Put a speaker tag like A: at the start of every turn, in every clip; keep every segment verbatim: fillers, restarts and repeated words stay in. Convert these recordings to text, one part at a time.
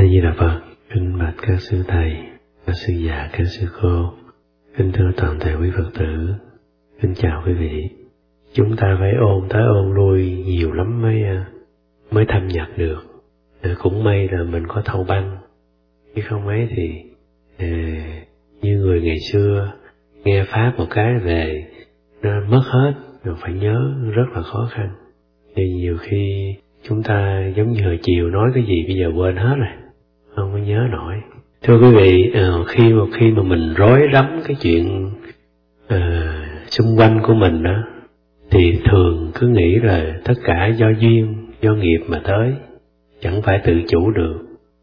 A: A Di Đà Phật. Kính bạch các sư thầy, các sư già, các sư cô, kính thưa toàn thể quý Phật tử, kính chào quý vị. Chúng ta phải ôn tới ôn lui nhiều lắm mới mới thâm nhập được. Cũng may là mình có thâu băng, chứ không ấy thì à, như người ngày xưa nghe pháp một cái về nó mất hết, rồi phải nhớ rất là khó khăn. Thì nhiều khi chúng ta giống như hồi chiều nói cái gì bây giờ quên hết rồi, không có nhớ nổi. Thưa quý vị, uh, khi một khi mà mình rối rắm cái chuyện uh, xung quanh của mình đó, thì thường cứ nghĩ là tất cả do duyên, do nghiệp mà tới, chẳng phải tự chủ được.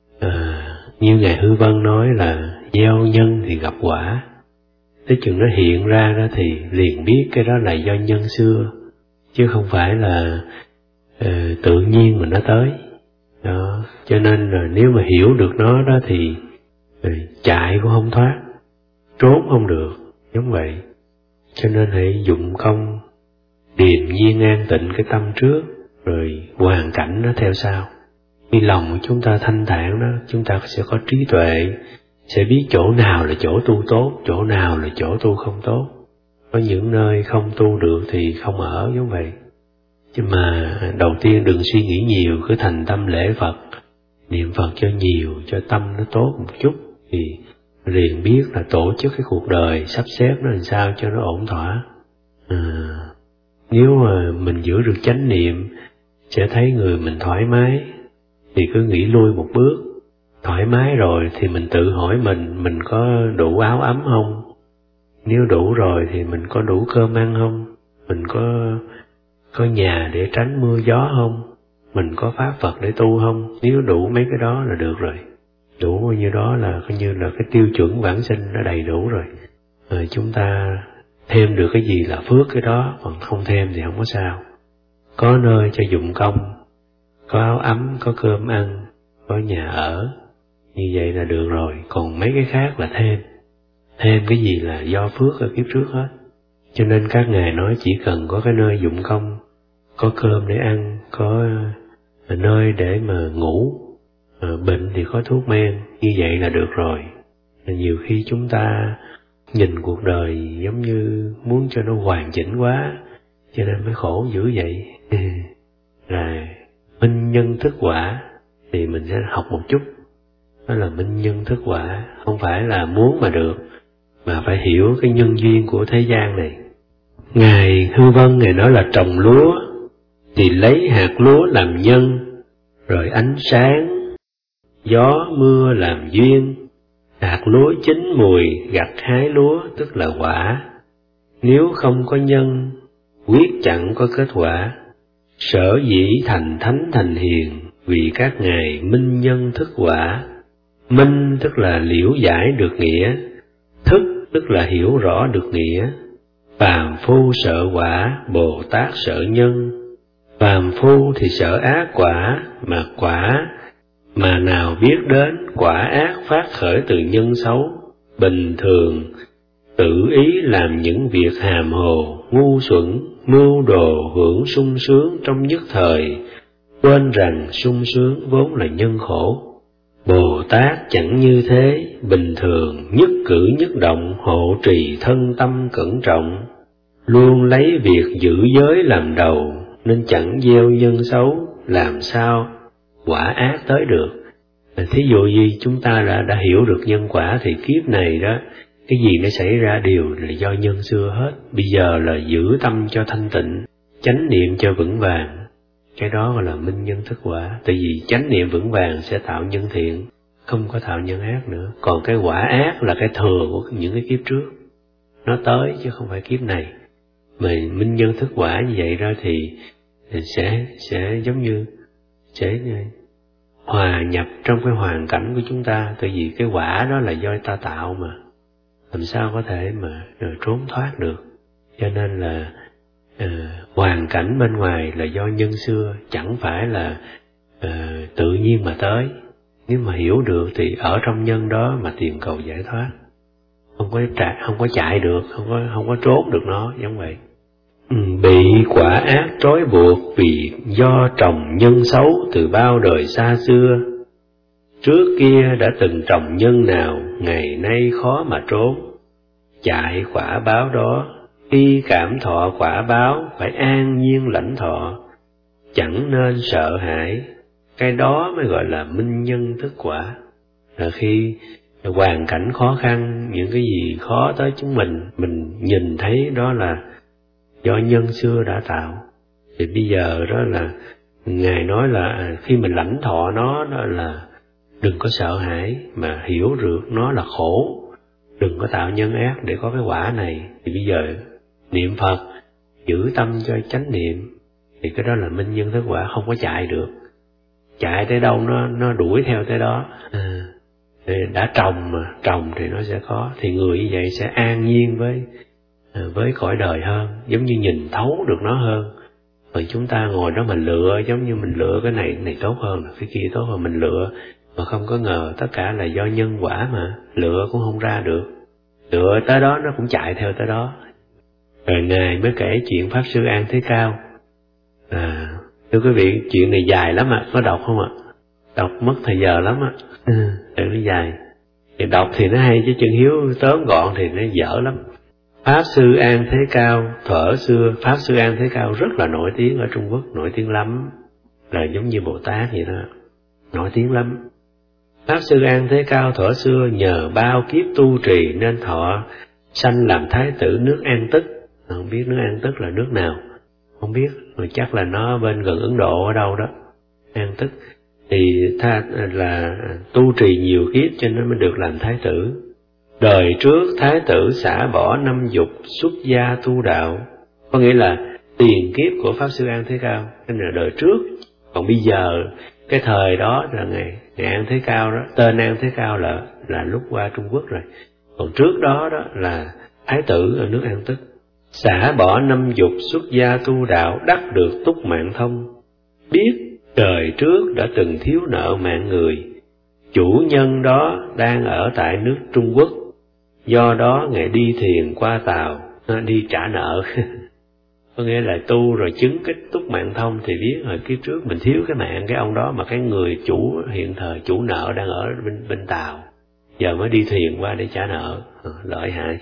A: Uh, như Ngài Hư Vân nói là gieo nhân thì gặp quả. Tới chừng nó hiện ra đó thì liền biết cái đó là do nhân xưa, chứ không phải là uh, tự nhiên mà nó tới. Đó, cho nên là nếu mà hiểu được nó đó thì uh, chạy cũng không thoát, trốn không được, giống vậy. Cho nên hãy dụng công điềm nhiên an tịnh cái tâm trước, rồi hoàn cảnh nó theo sau. Khi lòng của chúng ta thanh thản đó, chúng ta sẽ có trí tuệ, sẽ biết chỗ nào là chỗ tu tốt, chỗ nào là chỗ tu không tốt. Có những nơi không tu được thì không ở, giống vậy. Nhưng mà đầu tiên đừng suy nghĩ nhiều, cứ thành tâm lễ Phật, niệm Phật cho nhiều, cho tâm nó tốt một chút, thì liền biết là tổ chức cái cuộc đời, sắp xếp nó làm sao cho nó ổn thỏa. À, nếu mà mình giữ được chánh niệm, sẽ thấy người mình thoải mái, thì cứ nghĩ lui một bước. Thoải mái rồi thì mình tự hỏi mình, mình có đủ áo ấm không? Nếu đủ rồi thì mình có đủ cơm ăn không? Mình có có nhà để tránh mưa gió không? Mình có pháp Phật để tu không? Nếu đủ mấy cái đó là được rồi. Đủ bao nhiêu đó là coi như là cái tiêu chuẩn vãng sinh nó đầy đủ rồi. Rồi chúng ta thêm được cái gì là phước cái đó, còn không thêm thì không có sao. Có nơi cho dụng công, có áo ấm, có cơm ăn, có nhà ở, như vậy là được rồi. Còn mấy cái khác là thêm. Thêm cái gì là do phước ở kiếp trước hết. Cho nên các ngài nói chỉ cần có cái nơi dụng công, có cơm để ăn, có nơi để mà ngủ, bệnh thì có thuốc men, như vậy là được rồi. Nhiều khi chúng ta nhìn cuộc đời giống như muốn cho nó hoàn chỉnh quá, cho nên mới khổ dữ vậy. Là minh nhân thức quả thì mình sẽ học một chút. Đó là minh nhân thức quả, không phải là muốn mà được, mà phải hiểu cái nhân duyên của thế gian này. Ngài Hư Vân Ngài nói là trồng lúa thì lấy hạt lúa làm nhân, rồi ánh sáng, gió, mưa làm duyên. Hạt lúa chín mùi gặt hái lúa tức là quả. Nếu không có nhân, quyết chẳng có kết quả. Sở dĩ thành thánh thành hiền, vì các ngài minh nhân thức quả. Minh tức là liễu giải được nghĩa, thức tức là hiểu rõ được nghĩa. Phàm phu sợ quả, Bồ Tát sợ nhân. Phàm phu thì sợ ác quả, mà quả mà nào biết đến quả ác phát khởi từ nhân xấu. Bình thường tự ý làm những việc hàm hồ, ngu xuẩn, mưu đồ hưởng sung sướng trong nhất thời, quên rằng sung sướng vốn là nhân khổ. Bồ Tát chẳng như thế, bình thường nhất cử nhất động hộ trì thân tâm cẩn trọng, luôn lấy việc giữ giới làm đầu, nên chẳng gieo nhân xấu, làm sao quả ác tới được. Thí dụ như chúng ta đã, đã hiểu được nhân quả thì kiếp này đó, cái gì nó xảy ra đều là do nhân xưa hết. Bây giờ là giữ tâm cho thanh tịnh, chánh niệm cho vững vàng, cái đó gọi là minh nhân thức quả. Tại vì chánh niệm vững vàng sẽ tạo nhân thiện, không có tạo nhân ác nữa. Còn cái quả ác là cái thừa của những cái kiếp trước, nó tới chứ không phải kiếp này. Mà minh nhân thức quả như vậy đó thì sẽ sẽ giống như sẽ hòa nhập trong cái hoàn cảnh của chúng ta. Tại vì cái quả đó là do ta tạo mà, làm sao có thể mà trốn thoát được. Cho nên là uh, hoàn cảnh bên ngoài là do nhân xưa, chẳng phải là uh, tự nhiên mà tới. Nếu mà hiểu được thì ở trong nhân đó mà tìm cầu giải thoát, không có chạy, không có chạy được, không có không có trốn được nó, giống vậy. Ừ, bị quả ác trói buộc vì do trồng nhân xấu từ bao đời xa xưa. Trước kia đã từng trồng nhân nào, ngày nay khó mà trốn. Chạy quả báo đó, khi cảm thọ quả báo, phải an nhiên lãnh thọ. Chẳng nên sợ hãi, cái đó mới gọi là minh nhân thức quả. Là khi hoàn cảnh khó khăn, những cái gì khó tới chúng mình, mình nhìn thấy đó là do nhân xưa đã tạo. Thì bây giờ đó là Ngài nói là khi mình lãnh thọ nó, đó là đừng có sợ hãi, mà hiểu được nó là khổ, đừng có tạo nhân ác để có cái quả này. Thì bây giờ niệm Phật, giữ tâm cho chánh niệm, thì cái đó là minh nhân thức quả, không có chạy được. Chạy tới đâu nó nó đuổi theo tới đó. À, thì đã trồng mà, trồng thì nó sẽ có. Thì người như vậy sẽ an nhiên với với cõi đời hơn, giống như nhìn thấu được nó hơn. Rồi chúng ta ngồi đó mình lựa, giống như mình lựa cái này, cái này tốt hơn, cái kia tốt hơn, mình lựa mà không có ngờ tất cả là do nhân quả mà, lựa cũng không ra được. Lựa tới đó nó cũng chạy theo tới đó. Rồi Ngài mới kể chuyện Pháp Sư An Thế Cao. À, thưa quý vị, chuyện này dài lắm ạ, có đọc không ạ? Đọc mất thời giờ lắm ạ. Ừ, nó dài. Thì đọc thì nó hay, chứ chân hiếu tóm gọn thì nó dở lắm. Pháp Sư An Thế Cao, thuở xưa, Pháp Sư An Thế Cao rất là nổi tiếng ở Trung Quốc, nổi tiếng lắm. Là giống như Bồ Tát vậy đó, nổi tiếng lắm. Pháp Sư An Thế Cao thuở xưa nhờ bao kiếp tu trì nên thọ sanh làm thái tử nước An Tức. Không biết nước An Tức là nước nào, không biết, mà chắc là nó bên gần Ấn Độ ở đâu đó, An Tức. Thì tha là tu trì nhiều kiếp cho nên mới được làm thái tử. Đời trước thái tử xả bỏ năm dục, xuất gia tu đạo, có nghĩa là tiền kiếp của Pháp Sư An Thế Cao, cái là đời trước. Còn bây giờ cái thời đó là ngày, ngày An Thế Cao đó, tên An Thế Cao là là lúc qua Trung Quốc rồi. Còn trước đó đó là thái tử ở nước An Tức. Xả bỏ năm dục, xuất gia tu đạo, đắc được túc mạng thông. Biết đời trước đã từng thiếu nợ mạng người, chủ nhân đó đang ở tại nước Trung Quốc, do đó Ngài đi thuyền qua tàu, đi trả nợ. Có nghĩa là tu rồi chứng cái túc mạng thông thì biết hồi kiếp trước mình thiếu cái mạng cái ông đó, mà cái người chủ hiện thời chủ nợ đang ở bên, bên tàu, giờ mới đi thuyền qua để trả nợ. À, lợi hại.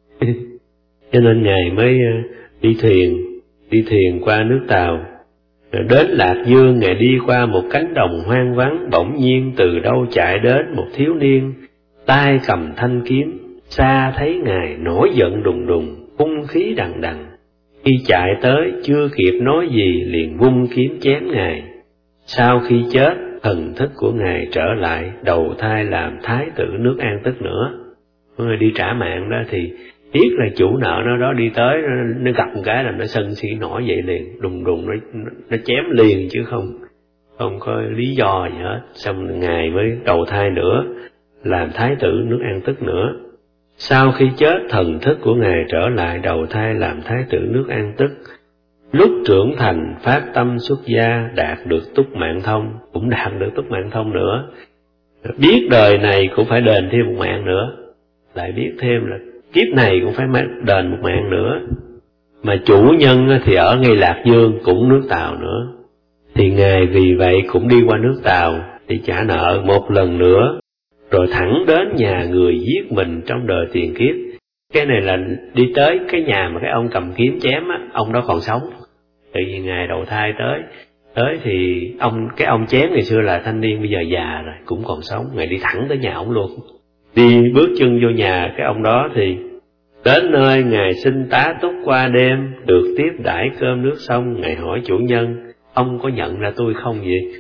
A: Cho nên Ngài mới đi thuyền, đi thuyền qua nước Tàu. Rồi đến Lạc Dương, Ngài đi qua một cánh đồng hoang vắng, bỗng nhiên từ đâu chạy đến một thiếu niên, tay cầm thanh kiếm, xa thấy Ngài nổi giận đùng đùng, hung khí đằng đằng. Khi chạy tới, chưa kịp nói gì, liền vung kiếm chém Ngài. Sau khi chết, thần thức của Ngài trở lại, đầu thai làm thái tử nước An Tức nữa. Người đi trả mạng đó thì biết là chủ nợ nó đó đi tới, nó, nó gặp một cái là nó sân si nổi dậy liền, đùng đùng nó, nó chém liền chứ không không có lý do gì hết. Xong Ngài mới đầu thai nữa, làm thái tử nước An Tức nữa. Sau khi chết, thần thức của Ngài trở lại, đầu thai làm thái tử nước An Tức. Lúc trưởng thành, phát tâm xuất gia, đạt được túc mạng thông, cũng đạt được túc mạng thông nữa. Biết đời này cũng phải đền thêm một mạng nữa, lại biết thêm là kiếp này cũng phải đền một mạng nữa. Mà chủ nhân thì ở ngay Lạc Dương, cũng nước Tàu nữa. Thì Ngài vì vậy cũng đi qua nước Tàu để trả nợ một lần nữa, rồi thẳng đến nhà người giết mình trong đời tiền kiếp. Cái này là đi tới cái nhà mà cái ông cầm kiếm chém á, ông đó còn sống. Tại vì Ngài đầu thai tới, tới thì ông cái ông chém ngày xưa là thanh niên, bây giờ già rồi, cũng còn sống. Ngài đi thẳng tới nhà ông luôn. Đi bước chân vô nhà cái ông đó thì đến nơi Ngài xin tá túc qua đêm, được tiếp đãi cơm nước xong. Ngài hỏi chủ nhân, ông có nhận ra tôi không vậy?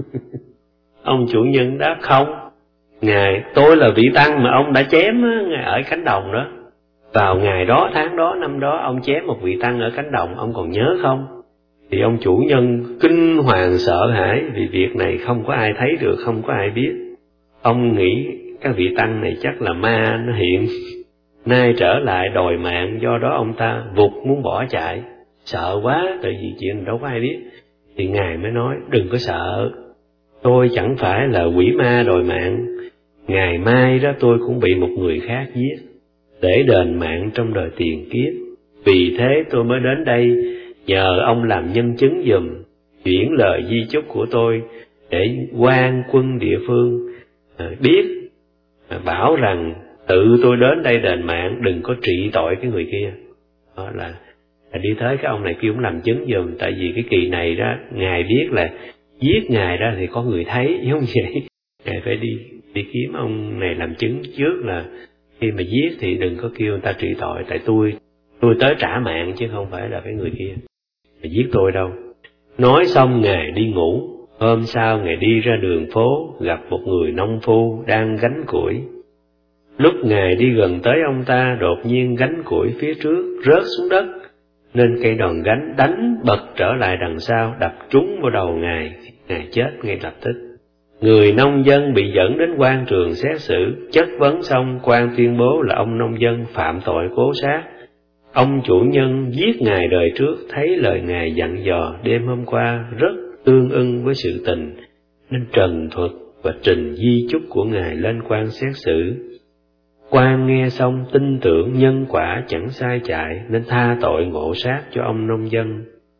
A: Ông chủ nhân đáp không. Ngài, tôi là vị tăng mà ông đã chém á, Ngài ở cánh đồng đó. Vào ngày đó, tháng đó, năm đó, ông chém một vị tăng ở cánh đồng, ông còn nhớ không? Thì ông chủ nhân kinh hoàng sợ hãi, vì việc này không có ai thấy được, không có ai biết. Ông nghĩ các vị tăng này chắc là ma nó hiện, nay trở lại đòi mạng, do đó ông ta vụt muốn bỏ chạy. Sợ quá, tại vì chuyện đâu có ai biết. Thì Ngài mới nói, đừng có sợ, tôi chẳng phải là quỷ ma đòi mạng. Ngày mai đó tôi cũng bị một người khác giết, để đền mạng trong đời tiền kiếp. Vì thế tôi mới đến đây, nhờ ông làm nhân chứng giùm, chuyển lời di chúc của tôi, để quan quân địa phương biết bảo rằng tự tôi đến đây đền mạng, đừng có trị tội cái người kia. Đó là, là đi tới cái ông này kêu ông làm chứng giùm, tại vì cái kỳ này đó ngài biết là giết ngài đó thì có người thấy, giống vậy. Ngài phải đi đi kiếm ông này làm chứng trước là khi mà giết thì đừng có kêu người ta trị tội, tại tôi tôi tới trả mạng chứ không phải là cái người kia mà giết tôi đâu. Nói xong ngài đi ngủ. Hôm sau ngài đi ra đường phố, gặp một người nông phu đang gánh củi. Lúc ngài đi gần tới ông ta, đột nhiên gánh củi phía trước rớt xuống đất, nên cây đòn gánh đánh bật trở lại đằng sau, đập trúng vào đầu ngài. Ngài chết ngay lập tức. Người nông dân bị dẫn đến quan trường xét xử, chất vấn xong quan tuyên bố là ông nông dân phạm tội cố sát. Ông chủ nhân giết ngài đời trước, thấy lời ngài dặn dò đêm hôm qua rất tương ưng với sự tình, nên trần thuật và trình di chúc của ngài lên quan xét xử. Quan nghe xong tin tưởng nhân quả chẳng sai chạy, nên tha tội ngộ sát cho ông nông dân.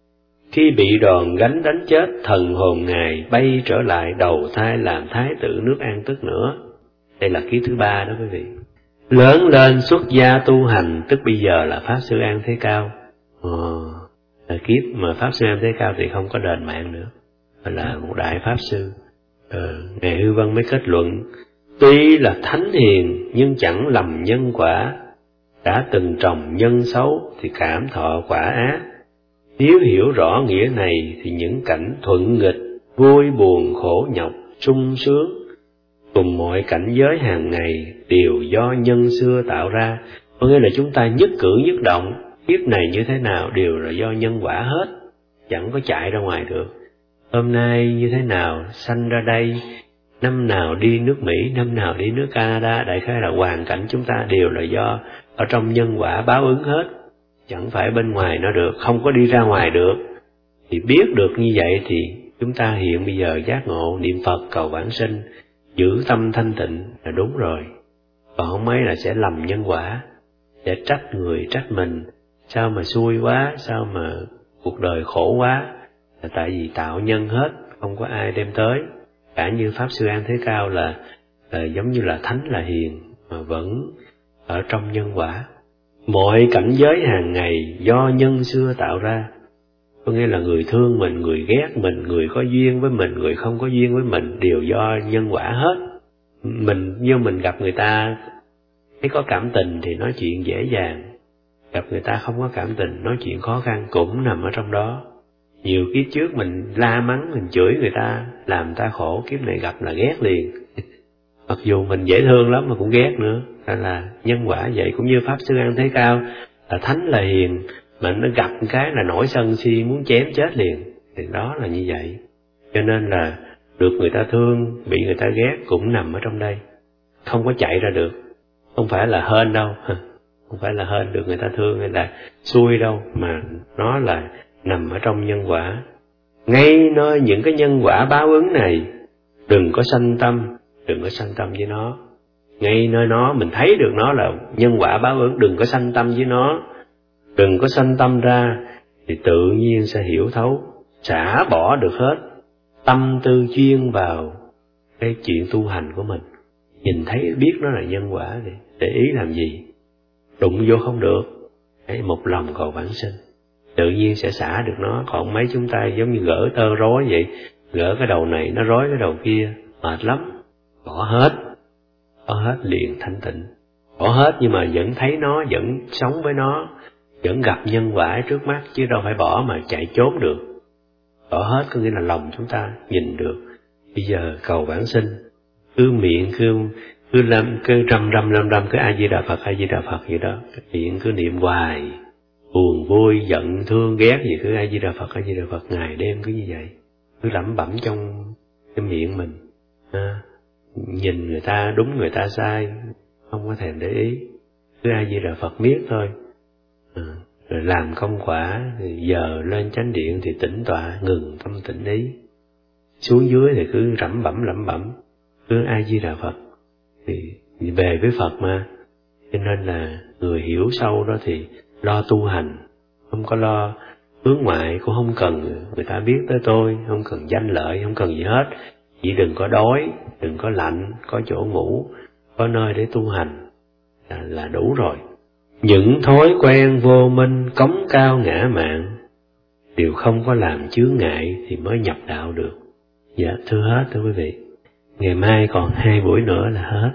A: Khi bị đòn gánh đánh chết, thần hồn ngài bay trở lại đầu thai làm thái tử nước An Tức nữa. Đây là kiếp thứ ba đó quý vị. Lớn lên xuất gia tu hành, tức bây giờ là Pháp Sư An Thế Cao. Ờ, là kiếp mà Pháp Sư An Thế Cao thì không có đền mạng nữa, mà là một đại Pháp Sư. Ờ, Ngài Hư Vân mới kết luận, tuy là thánh hiền nhưng chẳng lầm nhân quả, đã từng trồng nhân xấu thì cảm thọ quả ác. Nếu hiểu rõ nghĩa này thì những cảnh thuận nghịch, vui buồn khổ nhọc, sung sướng cùng mọi cảnh giới hàng ngày đều do nhân xưa tạo ra. Có nghĩa là chúng ta nhất cử nhất động, kiếp này như thế nào đều là do nhân quả hết, chẳng có chạy ra ngoài được. Hôm nay như thế nào, sanh ra đây, năm nào đi nước Mỹ, năm nào đi nước Canada, đại khái là hoàn cảnh chúng ta đều là do ở trong nhân quả báo ứng hết, chẳng phải bên ngoài nó được, không có đi ra ngoài được. Thì biết được như vậy thì chúng ta hiện bây giờ giác ngộ, niệm Phật cầu vãng sinh, giữ tâm thanh tịnh là đúng rồi. Còn không mấy là sẽ lầm nhân quả, sẽ trách người trách mình, sao mà xui quá, sao mà cuộc đời khổ quá, là tại vì tạo nhân hết, không có ai đem tới. Cả như Pháp Sư An Thế Cao là, là giống như là thánh là hiền, mà vẫn ở trong nhân quả. Mọi cảnh giới hàng ngày do nhân xưa tạo ra. Có nghĩa là người thương mình, người ghét mình, người có duyên với mình, người không có duyên với mình, đều do nhân quả hết. Mình như mình gặp người ta thấy có cảm tình thì nói chuyện dễ dàng, gặp người ta không có cảm tình, nói chuyện khó khăn cũng nằm ở trong đó. Nhiều kiếp trước mình la mắng, mình chửi người ta, làm ta khổ, kiếp này gặp là ghét liền. Mặc dù mình dễ thương lắm mà cũng ghét nữa. Nên là nhân quả vậy. Cũng như Pháp Sư An Thế Cao là thánh là hiền, mà nó gặp một cái là nổi sân si muốn chém chết liền. Thì đó là như vậy. Cho nên là được người ta thương, bị người ta ghét cũng nằm ở trong đây, không có chạy ra được. Không phải là hên đâu, không phải là hên được người ta thương hay là xui đâu, mà nó là nằm ở trong nhân quả. Ngay nơi những cái nhân quả báo ứng này, đừng có sanh tâm, đừng có sanh tâm với nó. Ngay nơi nó mình thấy được nó là nhân quả báo ứng, đừng có sanh tâm với nó. Đừng có sanh tâm ra thì tự nhiên sẽ hiểu thấu, xả bỏ được hết tâm tư chuyên vào cái chuyện tu hành của mình. Nhìn thấy biết nó là nhân quả thì để ý làm gì, đụng vô không được, hãy một lòng cầu vãng sinh, tự nhiên sẽ xả được nó. Còn mấy chúng ta giống như gỡ tơ rối vậy, gỡ cái đầu này nó rối cái đầu kia, mệt lắm. Bỏ hết, bỏ hết liền thanh tịnh. Bỏ hết nhưng mà vẫn thấy nó, vẫn sống với nó, vẫn gặp nhân quả trước mắt, chứ đâu phải bỏ mà chạy trốn được. Bỏ hết có nghĩa là lòng chúng ta nhìn được. Bây giờ cầu vãng sinh, cứ miệng cứ cứ làm cứ răm răm răm răm cứ A Di Đà Phật, A Di Đà Phật vậy đó, miệng cứ niệm hoài, buồn vui giận thương ghét gì cứ A Di Đà Phật, A Di Đà Phật, ngày đêm cứ như vậy, cứ lẩm bẩm trong cái miệng mình. À, nhìn người ta đúng người ta sai không có thèm để ý, cứ A Di Đà Phật miết thôi. À, rồi làm công quả thì giờ lên chánh điện thì tĩnh tọa, ngừng tâm tĩnh ý. Xuống dưới thì cứ rẩm bẩm lẩm bẩm cứ A Di Đà Phật, thì về với Phật mà. Cho nên là người hiểu sâu đó thì lo tu hành, không có lo hướng ngoại, cũng không cần người ta biết tới tôi, không cần danh lợi, không cần gì hết. chỉ đừng có đói, đừng có lạnh, có chỗ ngủ, có nơi để tu hành là, là đủ rồi. Những thói quen vô minh cống cao ngã mạn đều không có làm chướng ngại thì mới nhập đạo được. Dạ thưa hết thưa quý vị. Ngày mai còn hai buổi nữa là hết.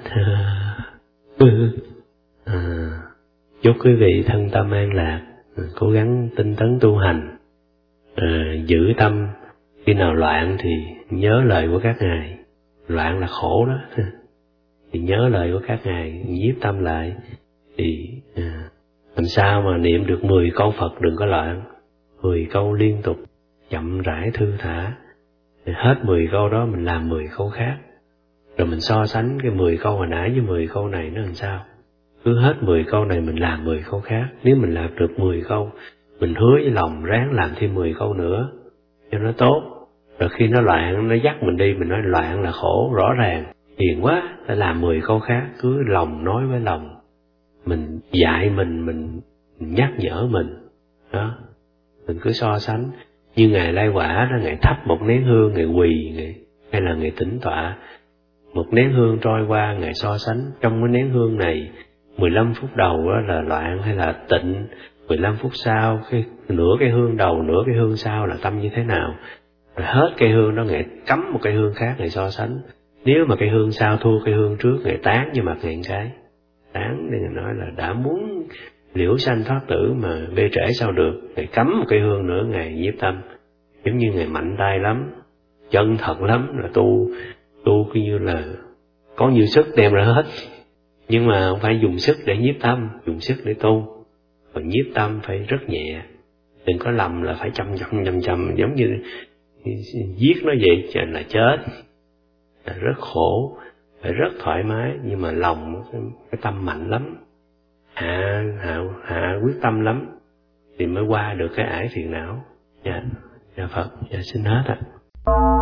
A: à, chúc quý vị thân tâm an lạc, cố gắng tinh tấn tu hành, à, giữ tâm. Khi nào loạn thì nhớ lời của các ngài. Loạn là khổ đó. Thì nhớ lời của các ngài, nhiếp tâm lại. Thì à, làm sao mà niệm được mười câu Phật đừng có loạn. Mười câu liên tục, chậm rãi thư thả. Thì hết mười câu đó mình làm mười câu khác. Rồi mình so sánh cái mười câu hồi nãy với mười câu này nó làm sao. Cứ hết mười câu này mình làm mười câu khác. Nếu mình làm được mười câu, mình hứa với lòng ráng làm thêm mười câu nữa cho nó tốt. Rồi khi nó loạn, nó dắt mình đi, mình nói loạn là khổ, rõ ràng, hiền quá, phải làm mười câu khác. Cứ lòng nói với lòng, mình dạy mình, mình, mình nhắc nhở mình. Đó, mình cứ so sánh. Như Ngài Lai Quả đó, Ngài thắp một nén hương, Ngài quỳ, Ngài, hay là Ngài tĩnh tọa. Một nén hương trôi qua, Ngài so sánh, trong cái nén hương này, mười lăm phút đầu đó là loạn hay là tịnh, mười lăm phút sau, cái nửa cái hương đầu, nửa cái hương sau là tâm như thế nào. Rồi hết cây hương đó, Ngài cắm một cây hương khác, Ngài so sánh. Nếu mà cây hương sau thua cây hương trước, Ngài tán vô mặt Ngài cái. Tán để Ngài nói là đã muốn liễu sanh thoát tử mà bê trễ sao được. Ngài cắm một cây hương nữa, Ngài nhiếp tâm. Giống như Ngài mạnh tay lắm, chân thật lắm, là tu, tu cứ như là có nhiều sức đem ra hết. Nhưng mà không phải dùng sức để nhiếp tâm, dùng sức để tu. Còn nhiếp tâm phải rất nhẹ. Đừng có lầm là phải chăm chăm chăm chăm, giống như giết nó vậy là chết. Là rất khổ, phải rất thoải mái, nhưng mà lòng cái tâm mạnh lắm. Hạ, hạ, hạ quyết tâm lắm thì mới qua được cái ải phiền não. Dạ, dạ Phật, dạ xin hết ạ.